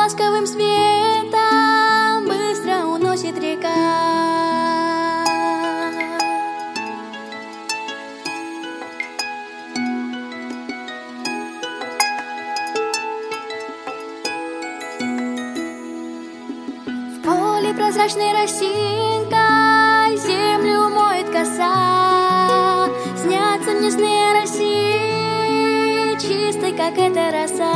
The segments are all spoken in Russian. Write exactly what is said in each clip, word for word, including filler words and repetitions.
ласковым светом быстро уносит река. В поле прозрачной росинкой землю моет коса. Снятся мне сны России, чистой, как эта роса.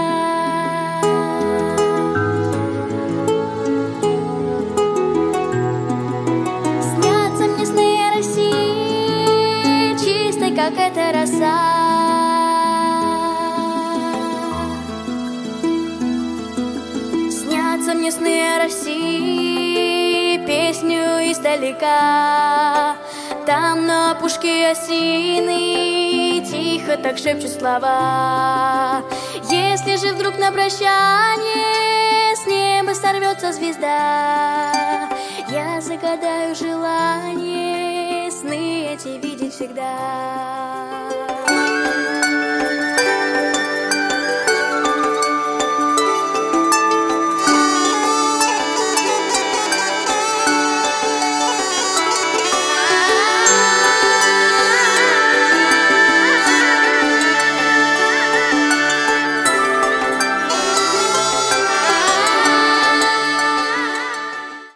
Снятся мне сны России, чистой, как эта роса. Снятся мне сны России, песню издалека. Там на опушке осины тихо так шепчут слова. Если же вдруг на прощание с неба сорвется звезда, я загадаю желание сны эти видеть всегда.